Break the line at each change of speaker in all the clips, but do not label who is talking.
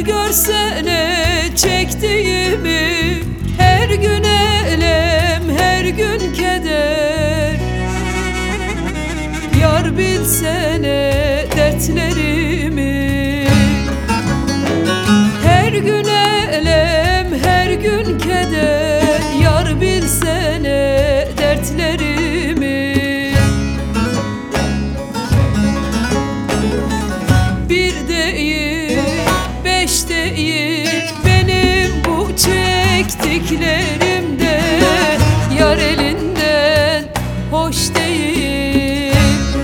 görsene çektiğimi, her gün elem, her gün keder. Yar bilsene dertlerimi, her gün elem, her gün keder. Yar bilsene dertlerimi. Bir değil, beş değil, benim bu çektiklerimde yar elinden hoş değil.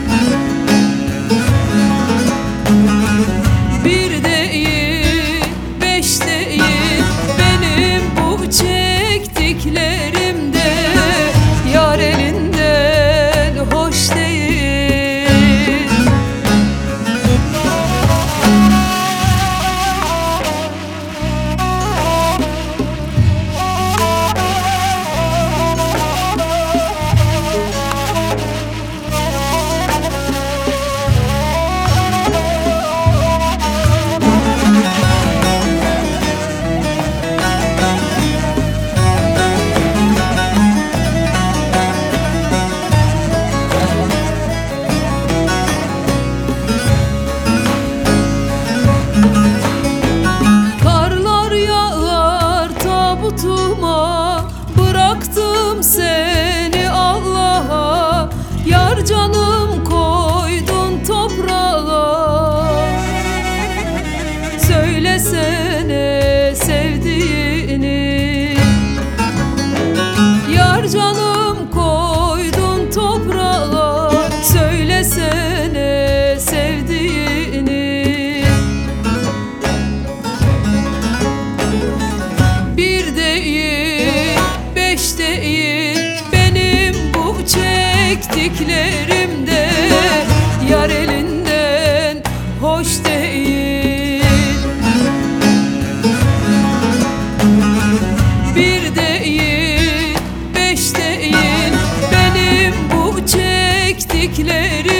Bir değil, beş değil, benim bu çektiklerimde yar elinden hoş değil. Karlar yağar tabutuma, bıraktım seni Allah'a. Yar canım koydun toprağa, söylesene sevdiğini. Yar canım koydun toprağa, söylesene sevdiğini. Bir değil, beş değil, benim bu çektiklerimde yar elinden hoş değil. Bir değil, beş değil, benim bu çektiklerim